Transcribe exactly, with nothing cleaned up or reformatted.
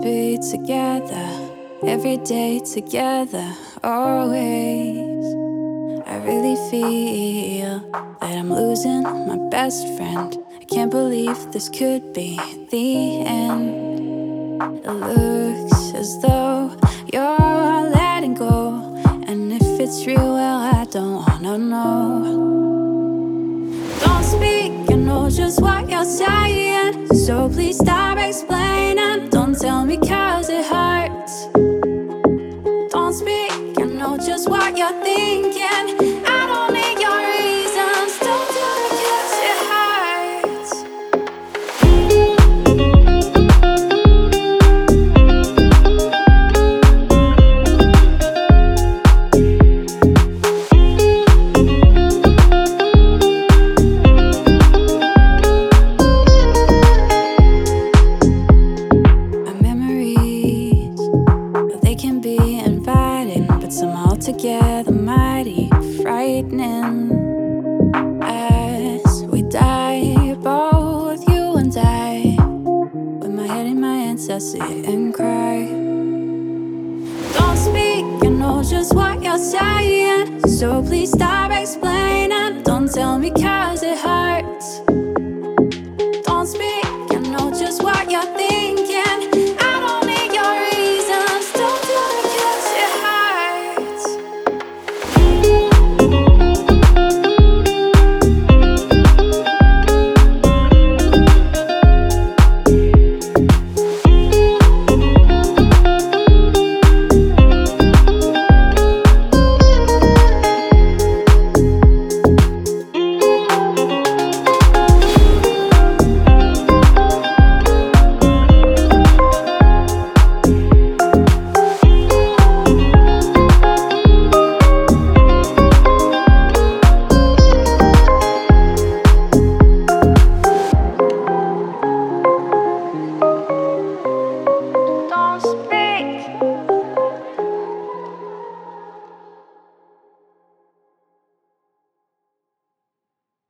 be together, every day together, always. I really feel that I'm losing my best friend. I can't believe this could be the end. It looks as though you're letting go, and if it's real, well, I don't wanna know. Don't speak, you know just what you're saying, so please stop explaining. Don't tell me cause it hurts. Don't speak, you know just what you're thinking. I don't need your reasons. Don't do it cause it hurts. Our memories, they can be inviting, but somehow together mighty frightening. As we die, both you and I, with my head in my hands, I sit and cry. Don't speak, you know just what you're saying, so please stop explaining.